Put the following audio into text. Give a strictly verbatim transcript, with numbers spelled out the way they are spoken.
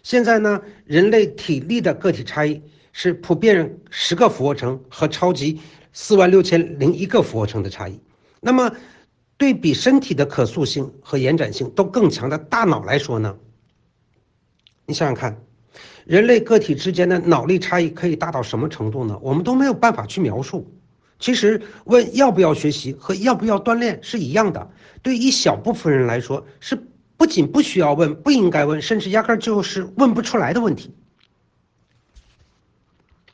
现在呢，人类体力的个体差异是普遍十个俯卧撑和超级四万六千零一个俯卧撑的差异。那么，对比身体的可塑性和延展性都更强的大脑来说呢，你想想看，人类个体之间的脑力差异可以大到什么程度呢？我们都没有办法去描述。其实问要不要学习和要不要锻炼是一样的，对一小部分人来说是不仅不需要问，不应该问，甚至压根儿就是问不出来的问题。